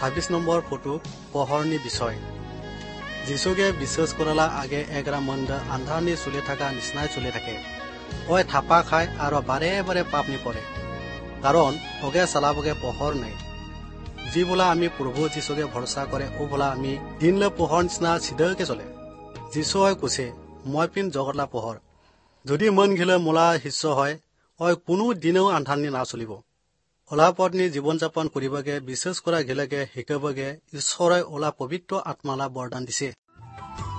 26 number photo পোহৰনি বিষয় যিশুকে বিশ্বাস কৰালা আগে এগৰা মন্দ আন্ধাৰনি চলি থকা নিচিনাই চলি থাকে ওই থাপা খায় আৰু বাৰে বাৰে পাপ নিপৰে কাৰণ ওগে চালাবগে পোহৰ নাই যি বোলা আমি প্ৰভু যিশুকে ভৰসা কৰে ও বোলা আমি দিনলে পোহৰ নিচিনা চিধকে চলে যিশু হয় কৈছে মই পিন জগতলা পোহৰ যদি মন ঘিলে মোলা শিষ্য হয় ওই কোনো দিনেও আন্ধাৰনি না চলিব ওলা পত্নী জীৱন যাপন কৰিবগে বিশ্বাস কৰা ঘিলেগে শিকাবগে ঈশ্বৰে ওলা পবিত্ৰ আত্মালা বৰদান দিছে